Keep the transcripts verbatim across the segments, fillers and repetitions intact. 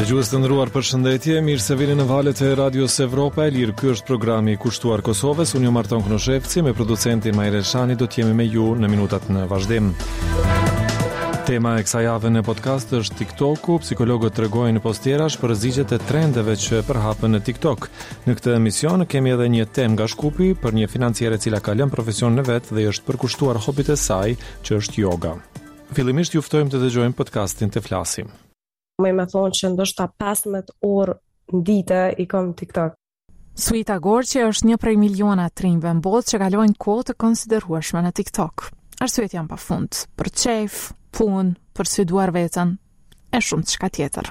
Dëgjues të nderuar, përshëndetje, mirë se vini në valët e Radios Evropa e Lirë. Ky është programi i kushtuar Kosovës. Unë jam Marton Knoshevci, me producentin Majre Shani do të jemi me ju në minutat në vazhdim. Tema e kësaj jave në podcast është TikToku. Psikologët tregojnë postierash për rreziqet e trendeve që përhapen në TikTok. Në këtë emision kemi edhe një temë nga Shkupi për një financiere e cila ka lënë profesionin e vet dhe është përkushtuar hobit e saj, që është yoga. Fillimisht ju ftojmë të dëgjojmë podcastin të flasim. Me me thonë që ndoshta pesëmbëdhjetë orë në ditë i kam TikTok. Suita Gorqi është një prej miliona trinjve në botë që kalojnë kohë të konsiderueshme në TikTok. Arsyet janë pafund, për qejf, punë, për sfiduar veten, e shumë çka tjetër.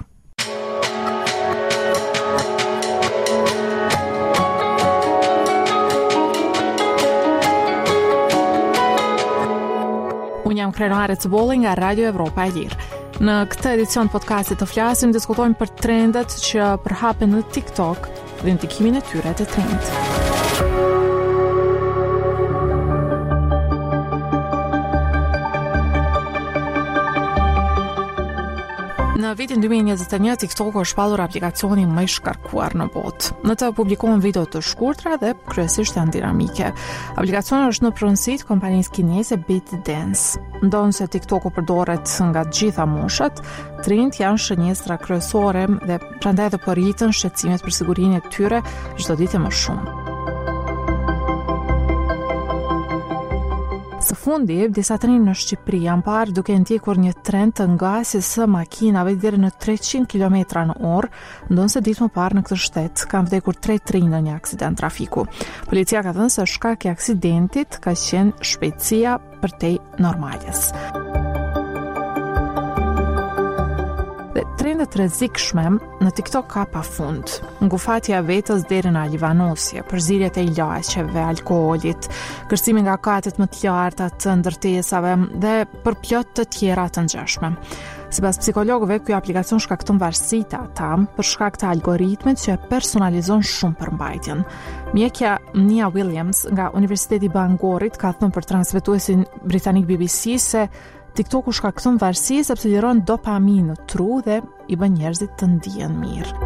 Unë jam Krenare Cëbolli nga Radio Evropa e Lirë. Në këtë edicion podcastit të flasim, diskutojmë për trendet që përhapen në TikTok dhe ndikimin e tyre të trend. Në vitin dy mijë e njëzet e një, TikTok është shpallur aplikacioni më i shkarkuar në botë. Në të publikohen video të shkurtra dhe kryesisht janë dinamike. Aplikacioni është në pronësi të kompanisë kineze ByteDance. Ndonë se TikToku përdoret nga të gjitha moshat, trend janë shënjestra kryesore dhe prandaj edhe po rritën shqetësimet për sigurinë e tyre çdo ditë më shumë. Së fundi, disa treni në Shqipëri janë parë duke ndjekur një trend të ngasjes së makinave deri në treqind kilometra në orë, ndonse ditë më parë në këtë shtet kanë vdekur tre trinj në një aksident trafiku. Policia ka thënë se shkaki i aksidentit ka qenë shpejtësia përtej normales. Dhe trendet rrezikshme në TikTok ka pafund. Ngufatja e vetës deri në livanosje, përzierjet e ilaçeve, alkoolit, kërcimi nga katet më të larta të ndërtesave dhe për plot të tjera të ngjashme. Sipas psikologëve, ky aplikacion shkakton varësi te ata për shkak të algoritmit që e personalizon shumë përmbajtjen. Mjekja Nia Williams nga Universiteti i Bangorit ka thënë për transmetuesin britanik B B C se TikToku shkakton varësi sepse liron dopamin në tru dhe i bën njerëzit të ndihen mirë.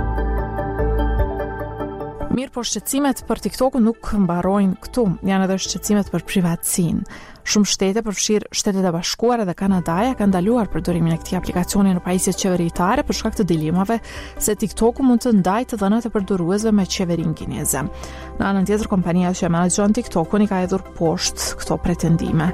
Mirë, po shqetësimet për TikToku nuk mbarojnë këtu, janë edhe shqetësimet për privatësinë. Shumë shtete, përfshirë Shtetet e Bashkuara dhe Kanadaja, kanë ndaluar përdorimin e këtij aplikacioni në pajisjet qeveritare për shkak të dilemave se TikToku mund të ndajë të dhënat e përdoruesve me qeverinë kineze. Në anën tjetër, kompania që menaxhon TikTokun i ka hedhur poshtë këto pretendime.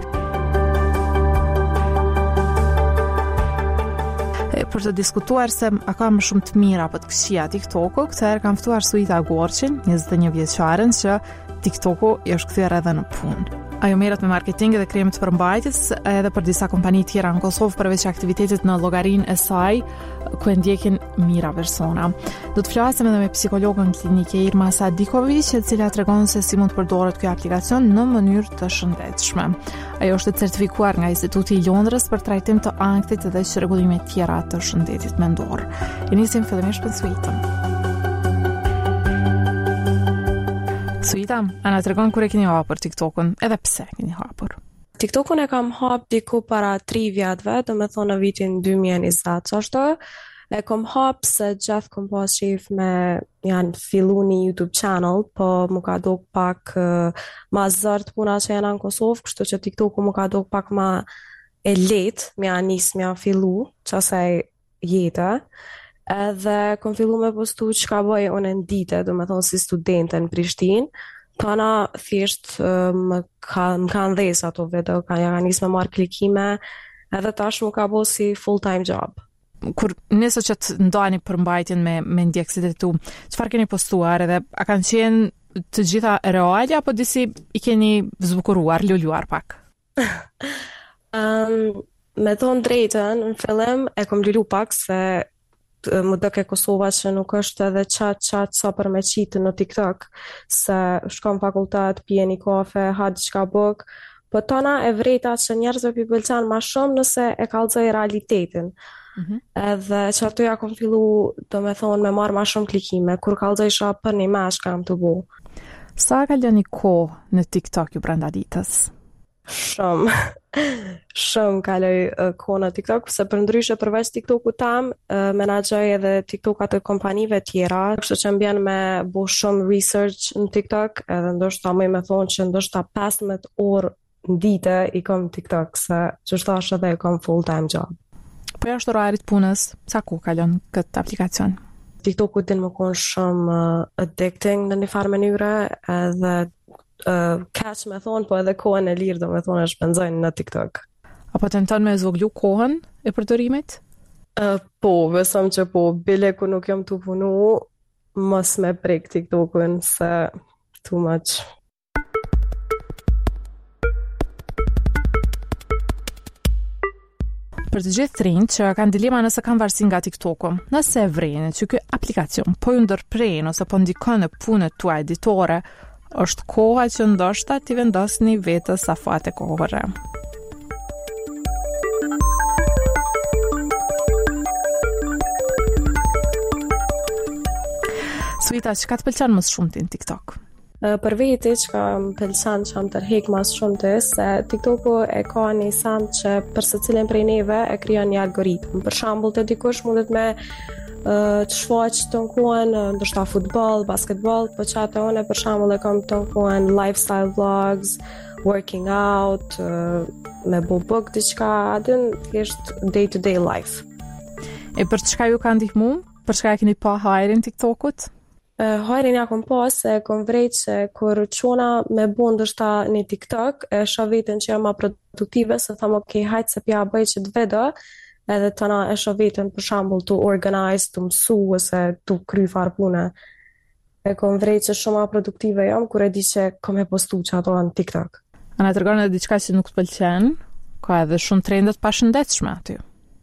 Për të diskutuar se a ka më shumë të mira apo të këqija TikToku, këtë herë kam ftuar Suita Gorqin, njëzet e një vjeçaren, që TikToku i është kthyer edhe në punë. Ajo merret me marketing dhe krijem të përmbajtjes edhe për disa kompani tjera në Kosovë përveç aktivitetit në llogarinë e saj, ku e ndjekin mijëra persona. Do të flasim edhe me psikologën klinike Irma Sadiković, e cila tregon se si mund të përdoret ky aplikacion në mënyrë të shëndetshme. Ajo është certifikuar nga Instituti i Londrës për trajtim të ankthit dhe çrregullime të tjera të shëndetit mendor. E nisim fillimisht me Suitën. Suita, a na tregon kur e keni hapur TikTokun, edhe pse e keni hapur? TikTokun e kam hap diku para tre vjetëve, do me thonë në vitin dy mijë e njëzet, ashtu. E kam hap se gjithë kom pas shef me janë fillu një YouTube channel, po mu ka dok pak uh, ma zërt puna që jena në Kosovë, kështu që TikToku mu ka dok pak ma e letë, mja nis mja fillu, qasaj jetë. Edhe kom fillu me postu që ka bëj unë në dite, do me thonë si studente në Prishtinë, tana thjesht më kanë ka ndhes ato video, ka ja ka nis me marrë klikime, edhe tash më ka bo si full time job. Kur nëse që të ndani përmbajtjen me, me ndjekësit e tu, çfarë keni postuar edhe a kanë qenë të gjitha reale apo disi i keni zbukuruar, luluar pak? um, me thonë drejtën, në fillim e kom lulu pak se më dëke Kosova që nuk është edhe qatë qatë sa për me qitë në TikTok, se shkom fakultet, pije një kafe, ha diçka buk, po tona e vrejta që njerëzve pi pëlqen ma shumë nëse e kallëzoj realitetin. Mm-hmm. Edhe që ato ja kom fillu, do me thonë, me marrë ma shumë klikime, kur kallëzoj isha për një mesh kam të bu. Sa ka lëni kohë në TikTok ju brenda ditës? Shumë, shumë kaloj uh, kohë në TikTok, se për ndryshe përveç TikToku tam, uh, menaxhoj edhe TikTokat të kompanive tjera, kështu që mbjen me bo shumë research në TikTok, edhe ndoshta më me thonë që ndoshta pesëmbëdhjet orë në ditë i kam TikTok, se që thash edhe e kam full time job. Po jashtë orarit punës, sa kohë kalon këtë aplikacion? TikToku din më konë shumë uh, addicting në një farë mënyre, edhe uh, catch me thonë, po edhe kohën e lirë do me thonë e shpenzojnë në TikTok. Apo tenton me zvoglu kohën e përdorimit? Uh, po, besëm që po, bile ku nuk jam të punu, mos me prek TikTokun, se too much. Për të gjithë trinjt që kanë dilema nëse kanë varësi nga TikToku, nëse e vrejnë që ky aplikacion po ju ndërprejnë ose po ndikon në punët tuaj editore, është koha që ndoshta t'i vendosni vetës afate kohore. Suita, çka të pëlqen më shumë ti në TikTok? Uh, për veti që ka më pëlqen që më tërhek mas shumë të se TikToku e ka një san që për së cilin prej neve e kryon një algoritm. Për shambull të dikush mundet me uh, të shfaq të nkuan uh, ndërshta futbol, basketbol, po që atë one për shambull e kam të nkuan lifestyle vlogs, working out, uh, me bu book diqka, adin ishtë day to day life. E për çka ju ka ndihmu? Për çka e keni pa hajrin TikTokut? Uh, hajrin ja kom pas e kom vrejt që kur qona me bu ndërshta një TikTok e shoh veten që jam ma produktive, se tham ok, hajt se pja bëj që të vedo, edhe të na e shoh veten për shembull të organize, të mësu ose të kry farë pune. E kom vrejt që shumë ma produktive jam kur e di që kom e postu që ato në TikTok. A na tregon edhe diçka që nuk të pëlqen? Ka edhe shumë trendet pashëndetshme aty.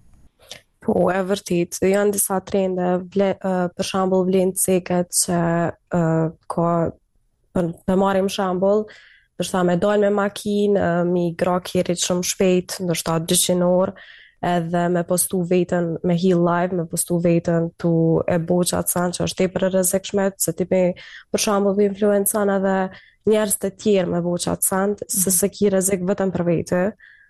Po, e vërtit, janë disa trende, vle, uh, për shambull vlenë ceket që uh, ka, për të marim shambull, ndërsa me dalë me makinë, uh, mi gra kjerit shumë shpejt, ndërsa dyqind orë, edhe me postu vetën me Heal Live, me postu vetën tu e bo që atë sanë që është te për rrezikshme, se ti me për shambull vë influencan edhe njerës të tjerë me bo që atë sanë, mm-hmm. se se ki rrezik vetëm për vetë.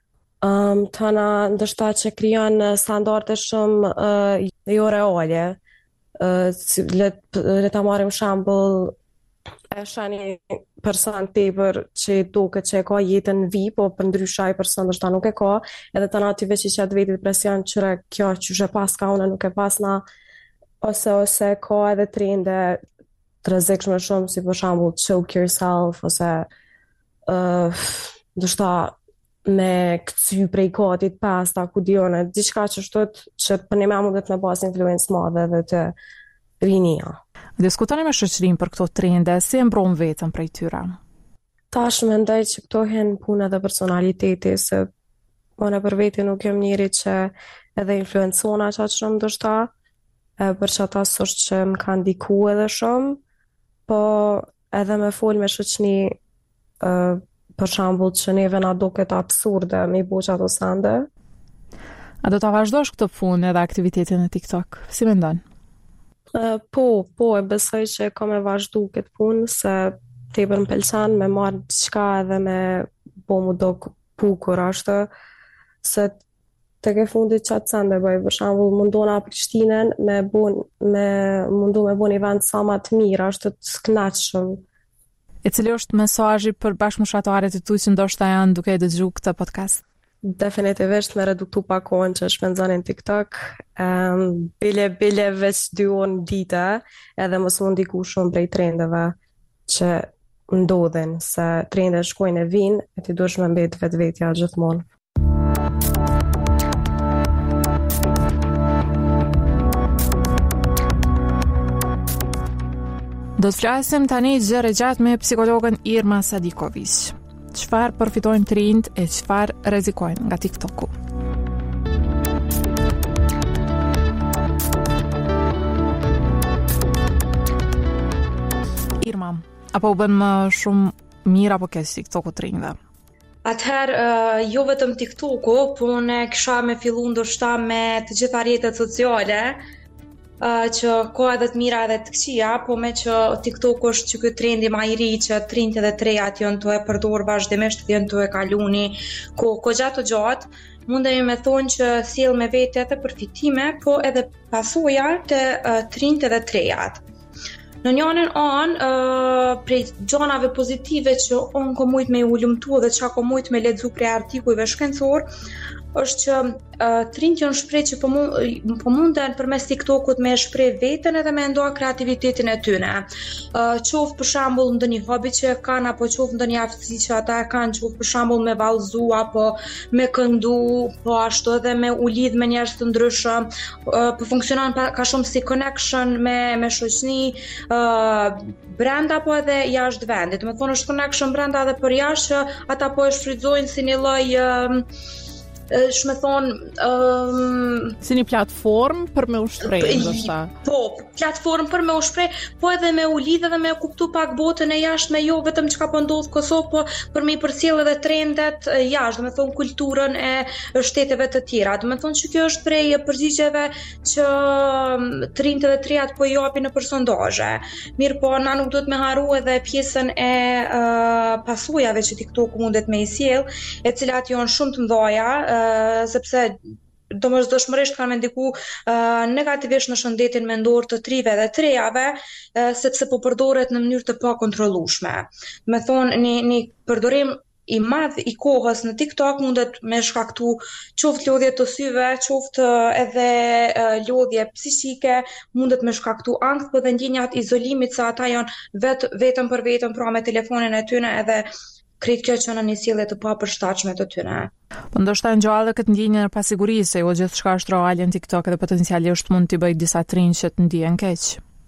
Um, tana ndërshta që krijon standarde shumë uh, jo reale. Uh, le, le ta marrim shembull e shani person tepër që duket që e ka jetën V I P, po për ndryshe ai person ndoshta nuk e ka, edhe tana ty veç i qet vetë depresion qëre kjo që e pas ka unë nuk e pas na, ose ose ka edhe trende të rrezikshme shumë, si për shembull choke yourself, ose uh, ndoshta me këcy prej katit pasta, ku dione, diçka që shtot që për një me mundet me pas influencë madhe dhe të rinia. Diskutoni me shoqërinë për këto trende, si e mbron vetën prej tyra? Tash mendoj që këto hen punë dhe personaliteti, se unë për veti nuk jam njëri që edhe influencona qatë shumë ndoshta, për që ata sështë që më kanë ndiku edhe shumë, po edhe me fol me shoqëni uh, për shambull që neve na duket absurde me i bo që ato sende. A do ta vazhdosh këtë punë edhe aktivitetin në TikTok? Si mendon? Uh, po, po, e besoj që kam e vazhdu këtë punë, se tepër më pëlqen me marrë diçka edhe me bo mu do pukur ashtë, se të ke fundit qatë sende bëj, për shambull mundona Prishtinën me, bon, me mundu me bo një vend sa ma të mirë, ashtë të sknaqshëm. E cili është mesazhi për bashkëmoshatarët e tu që ndoshta janë duke e dëgju këtë podcast? Definitivisht me reduktu pa kohën që shpenzonin TikTok. Um, bile, bile veç dy orë dita, edhe mos mund ndiku shumë prej trendeve që ndodhin, se trendet shkojnë e vinë, e ti duhesh me mbet vetë vetja gjithmonë. Do të flasim tani gjëre gjatë me psikologën Irma Sadiković. Çfarë përfitojnë trinjt e çfarë rrezikojnë nga TikToku? Irma, apo u bën më shumë mirë apo keq TikToku trinjve? Atëherë, uh, jo vetëm TikToku, po unë kisha me fillu ndoshta me të gjitha rrjetet sociale, uh, që ka edhe të mira edhe të këqija, po me që TikTok është që ky trendi më i ri që trinjtë dhe trejat janë të e përdor vazhdimisht, janë të e kaluni ko ko gjatë të gjatë, mundemi me thonë që sjell me vete edhe përfitime, po edhe pasoja të uh, trinjtë dhe trejat. Në njënën anë, uh, prej gjanave pozitive që unë ko mujt me u lumtu dhe që ko mujt me lexu prej artikujve shkencor, është që uh, trinjtë janë shpreh që po mund po munden përmes TikTokut me shpreh veten edhe me ndoa kreativitetin e tyre. Uh, qoftë për shembull ndonjë hobi që kanë apo qoftë ndonjë aftësi që ata e kanë, qoftë për shembull me vallëzu apo me këndu, po ashtu edhe me u lidh me njerëz të ndryshëm, uh, po funksionon pa, ka shumë si connection me me shoqni, uh, brenda po edhe jashtë vendit. Do të thonë është connection brenda edhe për jashtë që ata po e shfrytëzojnë si një lloj uh, shme thonë um, si një platform për me u shpreh, ndoshta. Po, platform për me u shpreh, po edhe me u lidh edhe me kuptu pak botën e jashtë me jo vetëm çka po ndodh Kosovë, po për me i përcjell edhe trendet jashtë, do të thonë kulturën e shteteve të tjera. Do të thonë që kjo është prej përgjigjeve që trinjtë dhe trejat po i japin në përsondazhe. Mirë, po na nuk duhet me haru edhe pjesën e uh, pasojave që TikTok mundet me i sjell, e cilat janë shumë të mëdha, Uh, sepse domosdoshmërisht kanë me ndiku uh, negativisht në shëndetin mendor të trive dhe trejave, uh, sepse po përdoret në mënyrë të pakontrollueshme. Me thonë, një, një përdorim i madh i kohës në TikTok mundet me shkaktu qoftë lodhje të syve, qoftë edhe uh, lodhje psiqike, mundet me shkaktu ankth, po dhe ndjenjat izolimit se ata janë vet, vetëm për vetëm pra me telefonin e tyre edhe krejt kjo që në një sjellje të papërshtatshme të tyre. Po ndoshta ngjallë këtë ndjenjë në pasiguri se jo gjithçka është reale në TikTok edhe potencialisht mund t'i bëj disa trinj që të ndihen keq.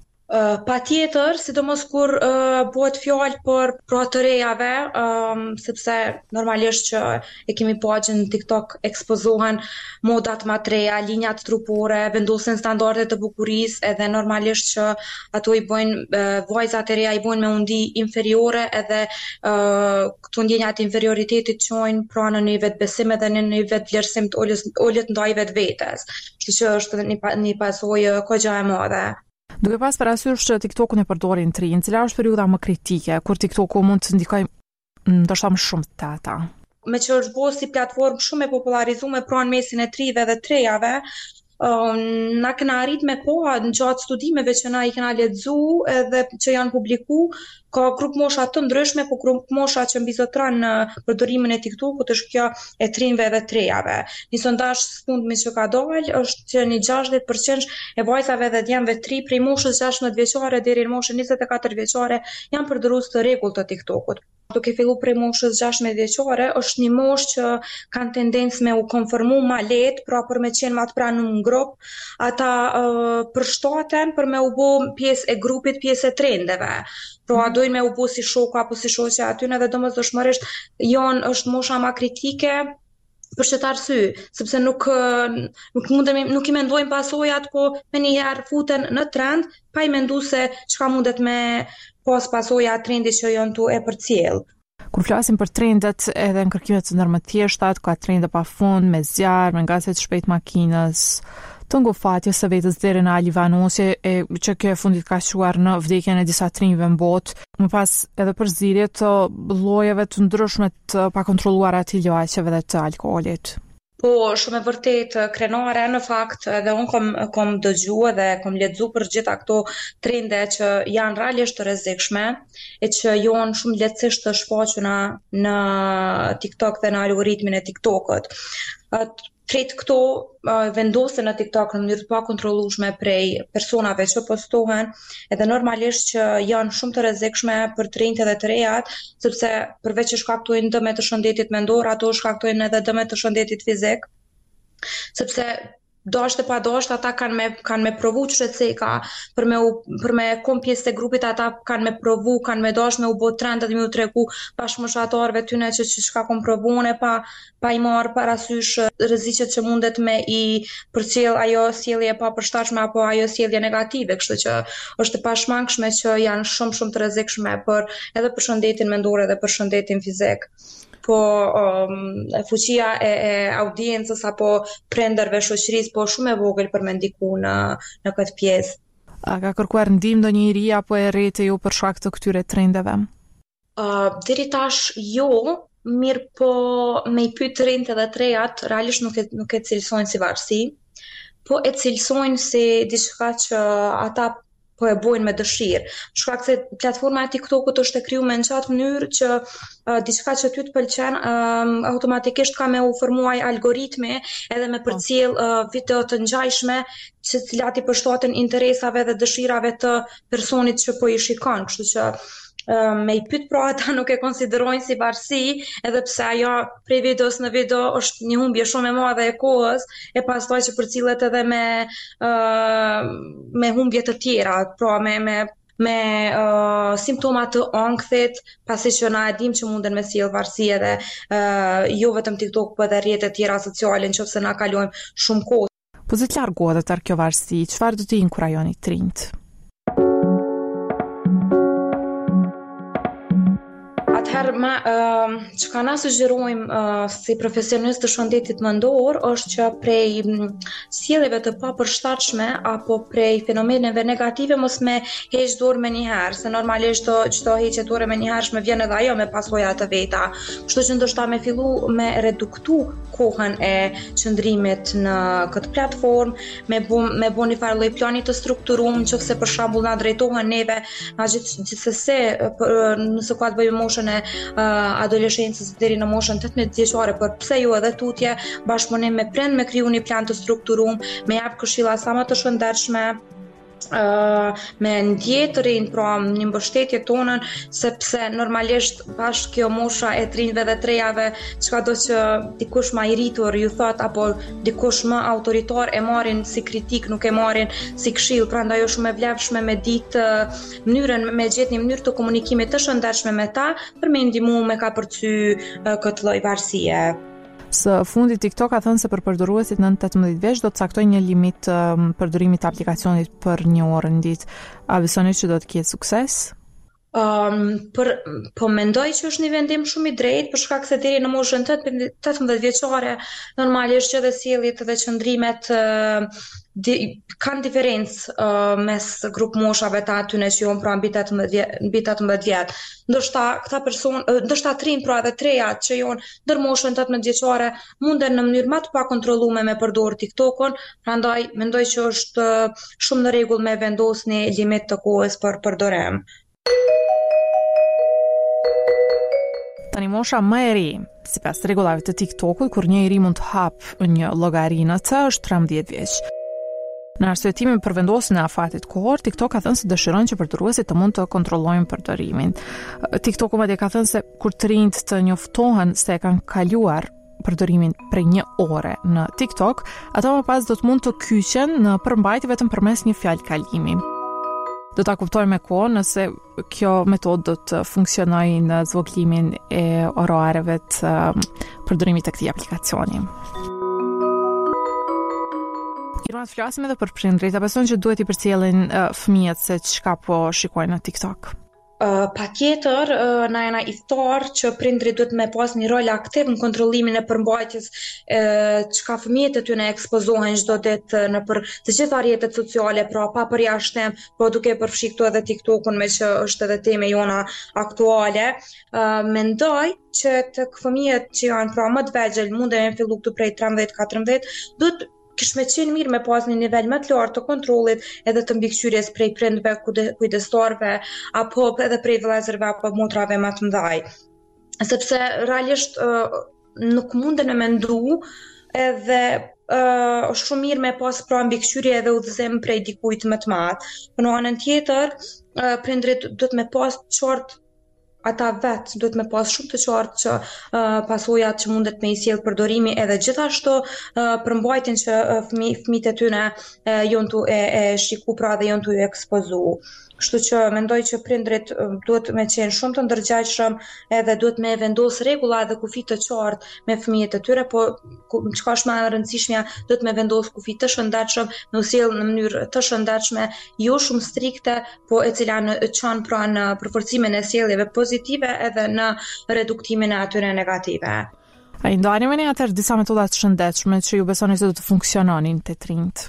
Uh, pa tjetër, sidomos kur uh, bëhet fjalë për pra të rejave, um, sepse normalisht që e kemi pa që në TikTok ekspozohen modat më të reja, linjat trupore, vendosen standardet të bukurisë, edhe normalisht që ato i bojnë, uh, vajzat e reja i bojnë me undi inferiore, edhe uh, këto ndjenjat inferioritetit çojnë pra në një vetbesim edhe në një vetvlerësim të ulët ndaj vetvetes. Kështu që është një, një pasojë kogja e madhe. Duke pas parasysh që TikTokun e përdorin trinj, cila është periudha më kritike kur TikToku mund të ndikojë ndoshta më shumë te ata? Me që është bërë si platformë shumë e popularizuar pra në mesin e trive dhe trejave, uh, na kena arrit me koha në gjatë studimeve që na i kena lexu edhe që janë publiku, ka grup mosha të ndryshme, po grup mosha që mbizotron në përdorimin e TikTokut është kjo e trinjve dhe trejave. Një sondazh fundmi që ka dalë është që një gjashtëdhjetë përqind e vajzave dhe djemve tri prej moshës gjashtëdhjetë vjeçare deri në moshën njëzet e katër vjeçare janë përdorus të rregullt të TikTokut. Duke fillu prej moshës gjashtëdhjetë vjeçare është një moshë që kanë tendencë me u konformu ma lehtë, pra për me qenë ma të pranë në grup, ata uh, përshtaten për me u bë pjesë e grupit, pjesë e trendeve. Pra dojnë me u bë si shoku apo si shoqja aty, edhe domosdoshmërisht janë është mosha ma kritike për çet arsye, sepse nuk nuk mundemi nuk i mendojmë pasojat, po me një herë futen në trend pa i menduar se çka mundet me pas pasoja trendi që janë tu e përcjell. Kur flasim për trendet edhe në kërkimet të ndërmë të thjeshta, ka trende pafund me zjarr, me ngacet të shpejt makinës, të ngofatjes së vetës deri në alivanosje, e që kjo e fundit ka shuar në vdekjen e disa trinjve në botë, më pas edhe për zgjidhje të llojeve të ndryshme të pakontrolluara të ilaçeve dhe të alkoolit. Po, shumë e vërtet krenare, në fakt edhe unë kom, kom dëgju dhe kom lexu për gjitha këto trende që janë realisht të rrezikshme e që janë shumë lehtësisht të shfaqura në TikTok dhe në algoritmin e TikTokut. Krejt këto uh, vendosen në TikTok në mënyrë të pakontrollueshme prej personave që postohen, edhe normalisht që janë shumë të rrezikshme për trinjtë dhe të rejat, sepse përveç që shkaktojnë dëme të shëndetit mendor, ato shkaktojnë edhe dëme të shëndetit fizik, sepse dashte pa dashte ata kanë me kanë me provu çretseka për me u, për me kom pjesë të grupit, ata kanë me provu, kanë me dash me u bë trend dhe me u tregu bashkëmoshatarëve tyne që çka kanë provuar pa pa i marr parasysh rreziqet që mundet me i përcjell ajo sjellje pa përshtatshme apo ajo sjellje negative, kështu që është e pashmangshme që janë shumë shumë të rrezikshme për edhe për shëndetin mendor edhe për shëndetin fizik. po um, fuqia e, e audiencës apo prindërve, shoqërisë, po shumë e vogël për me ndiku në në këtë pjesë. A ka kërkuar ndihmë ndonjëri apo e rrete ju për shkak të këtyre trendeve? Uh, deri tash jo, mirë po me i pyet rinjt edhe të rejat, realisht nuk e nuk e cilësojnë si varësi, po e cilësojnë si diçka që ata po e bojnë me dëshirë. Shkak se platforma e TikTokut është e krijuar në qatë mënyrë që uh, diçka që ty të pëlqen um, automatikisht ka me u formuar algoritmi edhe me përcjell uh, video të ngjajshme që cilat i përshtaten interesave dhe dëshirave të personit që po i shikon, kështu që uh, me i pyet pra ata nuk e konsiderojnë si varësi, edhe pse ajo prej videos në video është një humbje shumë e madhe e kohës, e pastaj që përcillet edhe me uh, me humbje të tjera, pra me me me uh, simptoma të ankthit, pasi që na e dim që munden me sjell varësi edhe uh, jo vetëm TikTok, por edhe rrjetet tjera sociale, nëse na kalojmë shumë kohë. Po zë të largohet atë kjo varësi, çfarë do të inkurajoni të rinjt? Atëherë, ma, uh, që ka na sugjerojmë uh, si profesionistë të shëndetit mendor është që prej um, sjelljeve të papërshtatshme apo prej fenomeneve negative mos me heq dorë me njëherë, se normalisht çdo heqje dorë me njëherë më vjen edhe ajo me pasoja të veta. Kështu që ndoshta me fillu me reduktu kohën e qëndrimit në këtë platformë, me bu me bu një farë lloj plani të strukturuar, nëse për shembull na drejtohen neve na gjithë gjithsesi nëse ka të bëjë moshën e uh, adoleshencës deri në moshën tetëmbëdhjetë vjeçare, por pse jo edhe tutje, bashkëpunim me prind, me kriju një plan të strukturuar, me jap këshilla sa më të shëndetshme, Uh, me ndjetë të rinj, pra një mbështetje tonën, sepse normalisht bashkë kjo mosha e trinjve dhe trejave, çka do që dikush më i rritur ju thot, apo dikush më autoritar e marrin si kritik, nuk e marrin si këshill, prandaj është shumë e vlefshme me ditë uh, mënyrën, me gjetë një mënyrë të komunikimit të shëndetshme me ta, për me ndihmu me ka përcy uh, këtë lloj varësie. Së fundi TikTok ka thënë se për përdoruesit nën tetëmbëdhjetë vjeç do të caktojnë një limit um, përdorimit të aplikacionit për një orë në ditë. A besoni që do të ketë sukses? Um, për, po mendoj që është një vendim shumë i drejtë, për shkak se deri në moshën tetëmbëdhjetë vjeçare normalisht që edhe sjelljet dhe qëndrimet uh, di, kanë diferencë uh, mes grup moshave të atyne që janë pra mbi tetëmbëdhjetë vjet. Ndoshta këta person, uh, ndoshta trin pra edhe trejat që janë ndër moshën tetëmbëdhjetë vjeçare munden në mënyrë më të pakontrolluar me përdor TikTokun, prandaj mendoj që është uh, shumë në rregull me vendosni limit të kohës për përdorim. Tani mosha më e ri, sipas rregullave të TikTokut, kur një i ri mund të hapë një llogari në të, është trembëdhjetë vjeç. Në arsyetimin për vendosjen e afatit kohor, TikTok ka thënë se dëshiron që përdoruesit të mund të kontrollojnë përdorimin. TikToku madje ka thënë se kur të rinjt të njoftohen se e kanë kaluar përdorimin prej një ore në TikTok, ata më pas do të mund të kyqen në përmbajtje vetëm përmes një fjalë kalimi. Do ta kuptojmë me kohë nëse kjo metodë do të funksionojë në zvogëlimin e orareve të përdorimit të këtij aplikacioni. Irma, të flasim edhe për prindrit, a beson që duhet i përcjellin uh, fëmijët se çka po shikojnë në TikTok? Uh, pa tjetër, uh, na jena i thtarë që prindrit duhet me pas një rol aktiv në kontrollimin e përmbajtjes uh, çka fëmijët e tyre ekspozohen çdo ditë në për të gjitha rrjetet sociale, pra pa përjashtim, po duke përfshi këtu edhe TikTokun, me që është edhe tema jona aktuale. Uh, mendoj që tek fëmijët që janë pra më të vegjël, munden me fillu këtu prej trembëdhjetë katërmbëdhjetë, duhet kish me qenë mirë me pas një nivel më të lartë të kontrollit edhe të mbikëqyrjes prej prindve, kujdestarve, apo edhe prej vëllezërve apo motrave më të mëdhaj. Sepse realisht uh, nuk munden me mendu edhe uh, është shumë mirë me pas pra mbikëqyrje edhe udhëzim prej dikujt më të madh. Por në anën tjetër, uh, prindrit duhet me pas qartë, ata vetë duhet me pas shumë të qartë që uh, pasojat që mundet me i sjell përdorimi, edhe gjithashtu uh, përmbajtjen që uh, fëmi, fëmijët e tyre uh, janë tu e, e shiku pra dhe janë tu e ekspozu. Kështu që mendoj që prindrit duhet me qenë shumë të ndërgjegjshëm edhe duhet me vendos rregulla dhe kufi të qartë me fëmijët e tyre, po çka është më e rëndësishmja, duhet me vendos kufi të shëndetshëm, me u sjell në mënyrë të shëndetshme, jo shumë strikte, po e cila në çon pra në përforcimin e sjelljeve pozitive edhe në reduktimin e atyre negative. A i ndani me një atër disa metodat shëndetshme që ju besoni se do të funksiononin te trinjt?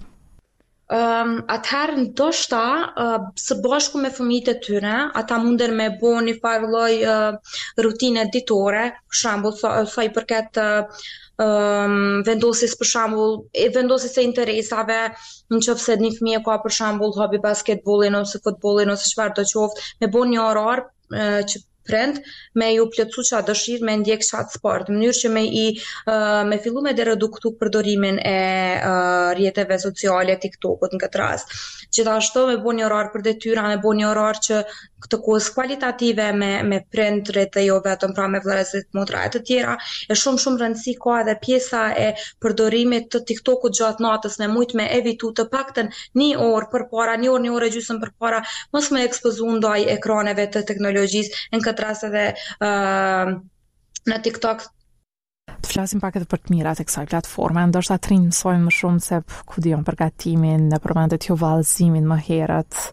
Um, atëherë ndoshta uh, së bashku me fëmijët e tyre, ata munden me bo një farë lloj uh, rutine ditore, për shembull sa, sa i përket uh, um, vendosjes për shembull e vendosjes së interesave, nëse një fëmijë ka për shembull hobi basketbollin ose futbollin ose çfarë do qoftë, me bo një orar uh, që prind me ju plotësu çfarë dëshirë me ndjek çfarë sport, në mënyrë që me i uh, me fillu me reduktu përdorimin e uh, rrjeteve sociale, TikTokut në këtë rast. Gjithashtu me bëu një orar për detyra, me bëu një orar që të kohës kualitative me me prindrit dhe jo vetëm pra me vëllezërit, motra e të tjera. E shumë shumë rëndësi ka edhe pjesa e përdorimit të TikTokut gjatë natës, ne mujt me evitu të paktën një orë përpara, një orë, një orë e gjysmë përpara, mos me ekspozu ndaj ekraneve të teknologjisë, në këtë rast edhe uh, në TikTok. Të flasim pak edhe për të mirat e kësaj platforme, ndoshta trinj mësojnë më shumë se ku dion përgatimin, në përmendet jo vallëzimin më herët.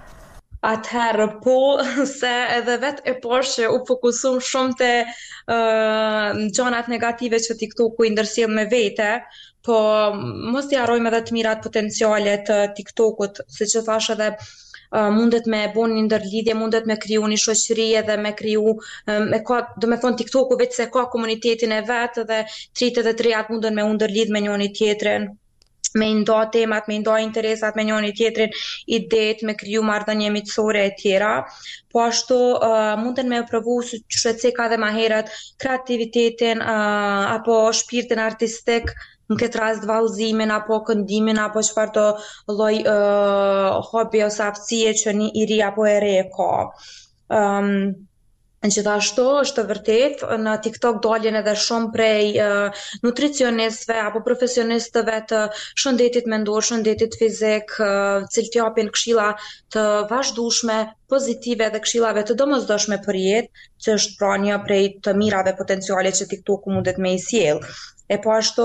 Atëherë po, se edhe vetë e poshtë që u fokusum shumë të uh, gjanat negative që TikToku i ndërsjell me vete, po mos t'i harrojmë edhe të mirat potenciale të TikTokut, siç e thash edhe uh, mundet me bon një ndërlidhje, mundet me kriju një shoqëri edhe me kriju, um, me ka, do me thonë TikToku vetë se ka komunitetin e vetë dhe tritet dhe trejat munden me u ndërlidh me njëri tjetrin, me i nda temat, me i nda interesat me njëri tjetrin, idetë, me kriju marrëdhënie miqësore e tjera. Po ashtu uh, munden me provu që që ka dhe ma herët kreativitetin uh, apo shpirtin artistik, në këtë rast vallëzimin apo këndimin apo çfarë do lloj uh, hobi ose aftësie që një i ri apo e re ka. Um, Gjithashtu është vërtet në TikTok dalin edhe shumë prej uh, nutricionistëve apo profesionistëve të shëndetit mendor, shëndetit fizik, uh, cilë t'japin këshilla të vazhdueshme, pozitive dhe këshillave të domosdoshme për jetë, që është pra një prej të mirave potenciale që TikToku mundet me i sjell. E po ashtu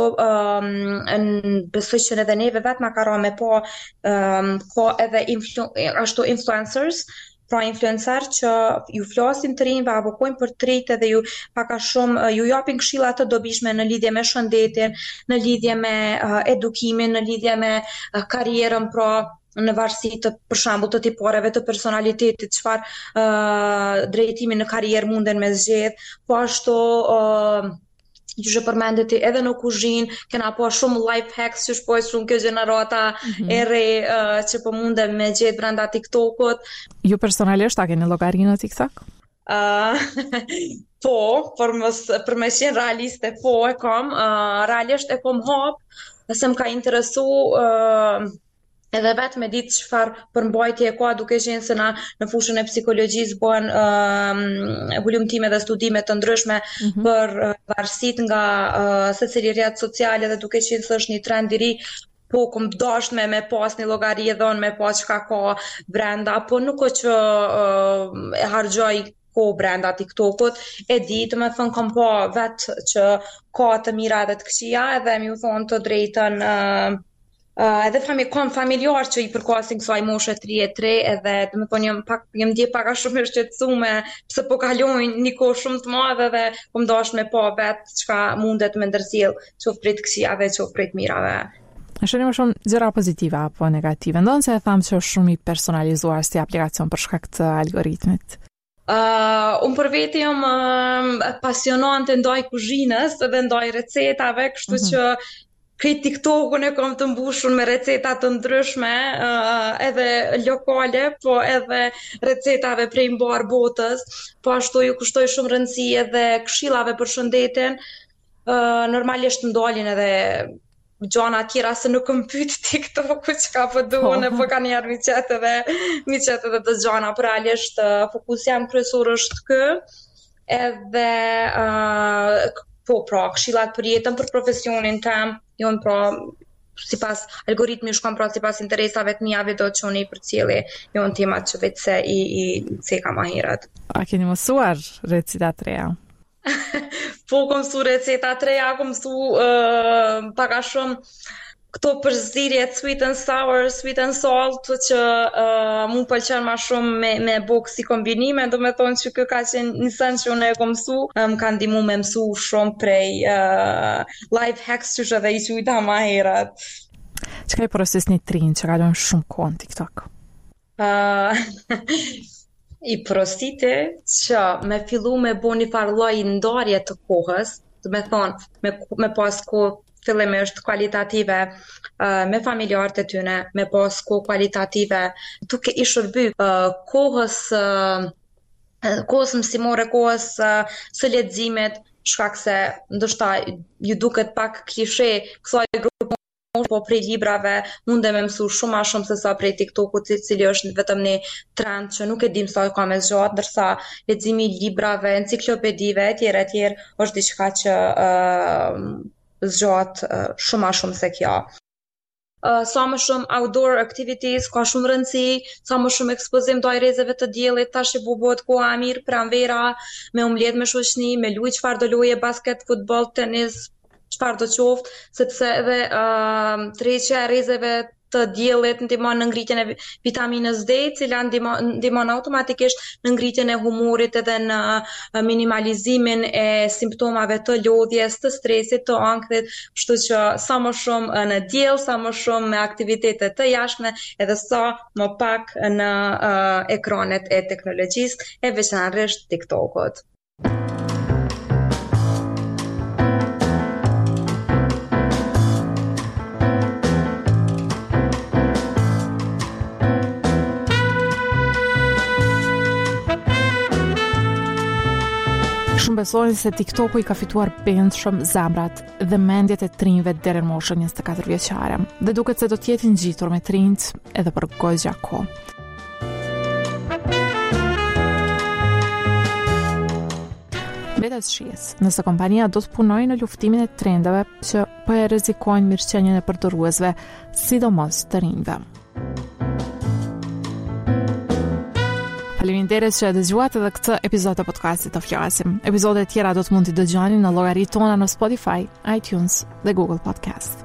um, besoj që edhe neve vetë ma ka ra me po um, ka edhe influ, ashtu influencers, pra influencer që ju flasin të rinjve, avokojnë për të rinjt edhe ju paka shumë ju japin këshilla të dobishme në lidhje me shëndetin, në lidhje me uh, edukimin, në lidhje me uh, karrierën, pra në varësi të për shembull të tipareve të personalitetit, çfarë uh, drejtimi në karrierë munden me zgjedh, po ashtu uh, ju që përmendet edhe në kuzhinë, kena po shumë life hacks që shpoj shumë kjo gjenerata mm-hmm. e re uh, që po mundem me gjetë brenda TikTokut. Ju personalisht a keni llogari në TikTok? Uh, po, për mos për me qenë realiste, po e kam, uh, realisht e kam hap, nëse më ka interesu uh, edhe vetë me ditë çfarë përmbajtje ka, duke qenë se na në fushën e psikologjisë bëhen uh, volumtime dhe studime të ndryshme mm-hmm. për uh, varësitë nga uh, secili rrjet social dhe duke qenë se është një trend i ri, po kom dashur me me pas një llogari dhon me pas çka ka brenda, po nuk është që uh, e harxoj ko brenda TikTokut, e di, të me thënë kom pa vetë që ka të mira edhe të këqija, edhe mi u thonë të drejtën uh, Uh, edhe fami, kam familjar që i përkasin kësaj moshe tridhjetë e tre, edhe të më thonë jam pak jam ndje pak a shumë e shqetësume pse po kalojnë një kohë shumë të madhe dhe po më dash me pa vetë çka mundet me ndërsjell, qoftë prej të këqijave, qoftë prej të mirave. A shoni më shumë gjëra pozitive apo negative? Ndonë se e thamë që është shumë i personalizuar si aplikacion për shkak të algoritmit. Uh, unë për veti jam uh, pasionante ndaj kuzhinës dhe ndaj recetave, kështu mm-hmm. që këtë TikTokun e kam të mbushur me receta të ndryshme, uh, edhe lokale, po edhe recetave prej mbar botës, po ashtu ju kushtoj shumë rëndësi edhe këshillave për shëndetin, uh, normalisht më dalin edhe gjana tjera se nuk më pyet TikToku çka po duan, oh. po kanë njerë mi qetë edhe, mi qetë edhe të gjana, por realisht uh, fokus jam kryesor është kë, edhe uh, po pra, këshillat për jetën, për profesionin tem, jonë pra sipas algoritmi shkon pra sipas interesave të mia do të çoni për cilë janë temat që vetë se i i ceka më herët. A keni mësuar receta të reja? Po kom mësu receta të reja, kom mësu uh, pak a shumë këto përzierjet sweet and sour, sweet and salt, që uh, mu pëlqen ma shumë me, me buk si kombinime, do me thonë që kë ka qenë një sen që unë e kom mësu, më ka ndihmu me mësu shumë prej uh, life hacks që shë dhe i qujta ma herat. Që ka i porosisni trinë që kalon shumë kohë në TikTok? Uh, I porosite që me fillu me bo një farloj ndarje të kohës, do me thonë, me, me pas kohë fillimisht kualitative uh, me familjarët e tyne, me pas kohë kualitative, duke i shërby uh, kohës uh, kohës mësimore, kohës uh, së leximit, shkak se ndoshta ju duket pak klishe kësaj grupi, po prej librave mund me mësu shumë ma shumë se sa prej TikTokut, i cili është vetëm një trend që nuk e dim sa ka me zgjat, ndërsa leximi i librave, enciklopedive etj etj është diçka që uh, zgjat uh, shumë ma shumë se kjo. Uh, sa më shumë outdoor activities, ka shumë rëndësi, sa më shumë ekspozim të ajrezeve të diellit, tash i bubohet koha e mirë, pranvera, me u mbledh me shoqni, me luaj çfarë do loje, basket, futboll, tenis, çfarë do qoftë, sepse edhe uh, tërheqja e ajrezeve të diellit ndihmon në ngritjen e vitaminës D, e cila ndihmon automatikisht në ngritjen e humorit edhe në minimalizimin e simptomave të lodhjes, të stresit, të ankthit, kështu që sa më shumë në diell, sa më shumë me aktivitete të jashtme, edhe sa më pak në uh, ekranet e teknologjisë, e veçanërisht TikTokut. Shumë besojnë se TikToku i ka fituar bëndshëm zemrat dhe mendjet e trinjve deri në moshën njëzet e katër vjeçare, dhe duket se do të jetë ngjitur me trinjt edhe për goxha kohë. Mbetet shihes, nëse kompania do të punojë në luftimin e trendeve që po e rrezikojnë mirëqenien e përdoruesve, sidomos të rinjve. Faleminderit që e dëgjuat edhe këtë episod të podcastit të flasim. Episodet tjera do të mund t'i dëgjoni në llogaritë tona në Spotify, iTunes dhe Google Podcast.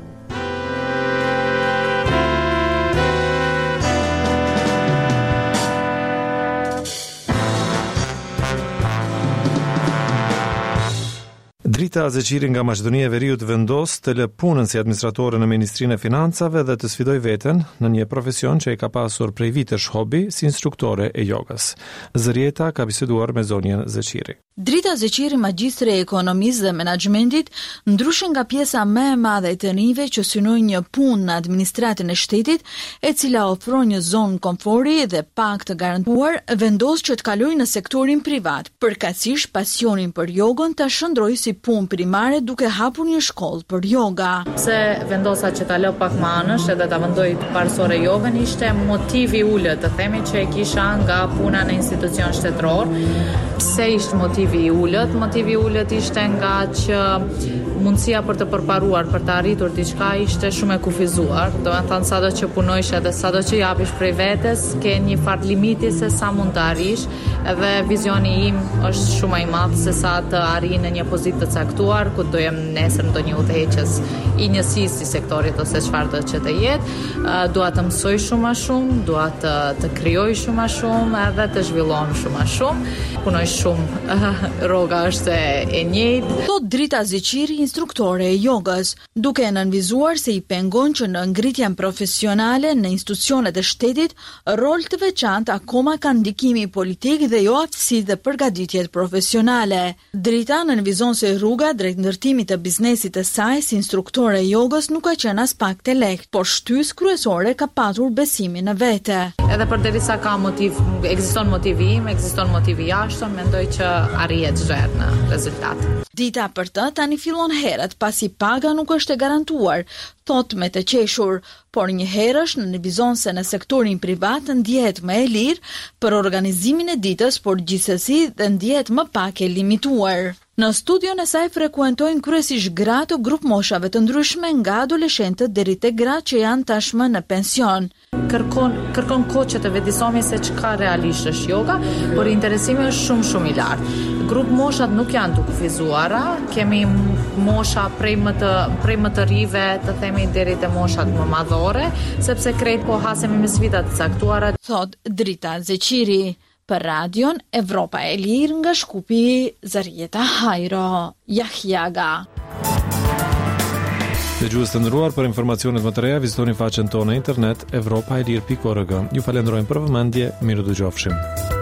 Drita Zeqiri nga Maqedonia e Veriut vendos të lë punën si administratore në Ministrinë e Financave dhe të sfidoj veten në një profesion që e ka pasur prej vitesh hobi si instruktore e jogës. Zërieta ka biseduar me zonjën Zeqiri. Drita Zeqiri, magjistre e ekonomisë dhe menaxhmentit, ndryshe nga pjesa më e madhe e të rinjve që synojnë një punë në administratën e shtetit, e cila ofron një zonë komforti dhe pak të garantuar, vendos që të kalojë në sektorin privat, përkatësisht pasionin për jogën ta shndrojë si punë primare duke hapur një shkollë për yoga. Pse vendosa që ta lë pak më anësh edhe ta vendoj parsore jogën, ishte motivi ulët, të themi që e kisha nga puna në institucion shtetëror. Pse ishte motivi i ulët? Motivi i ulët ishte nga që mundësia për të përparuar, për të arritur diçka ishte shumë e kufizuar. Do të thënë sado që punojsh edhe sado që japish prej vetes, ke një far limiti se sa mund të arrish, edhe vizioni im është shumë i madh se sa të arrijë në një pozitë të caktuar, ku do jem nesër në ndonjë udhëheqës i njësisë si sektorit ose çfarë do që të jetë. Dua të mësoj shumë më shumë, dua të të krijoj shumë më shumë edhe të zhvillohem shumë më shumë. Punoj shumë, rroga është e njëjtë. Thot Drita Zeqiri, instruktore e jogës, duke e nënvizuar se i pengon që në ngritjen profesionale në institucionet e shtetit, rol të veçantë akoma ka ndikimi politik dhe jo aftësi dhe përgatitjet profesionale. Drita nënvizon se rruga drejt ndërtimit të biznesit të saj si instruktore e jogës nuk ka qenë as pak të lehtë, por shtys kryesore ka patur besimin në vete. Edhe përderisa ka motiv, ekziston motivi im, ekziston motivi jashtëm, mendoj që arrihet zgjer në rezultat. Dita për të tani fillon herët, pasi paga nuk është e garantuar, thot me të qeshur, por një herësh në nënvizon se në sektorin privat ndjehet më e lirë për organizimin e ditës, por gjithsesi dhe ndjehet më pak e limituar. Në studion e saj frekuentojnë kryesisht gra të grup moshave të ndryshme, nga adoleshentët deri te gratë që janë tashmë në pension. Kërkon kërkon kohë që të vedisohemi se çka realisht është yoga, por interesimi është shumë shumë i lartë. Grup moshat nuk janë të kufizuara, kemi mosha prej më të prej më të rive, të themi deri te moshat më madhore, sepse krejt po hasemi me sfida të caktuara. Thot Drita Zeqiri. Për radion Evropa e Lirë nga Shkupi, Zarieta Hajro, Jahjaga. Dëgjues të nderuar, për informacionet më të reja vizitoni faqen tonë në internet evropaelir pikë org. Ju falenderojmë për vëmendje, miru dëgjofshim.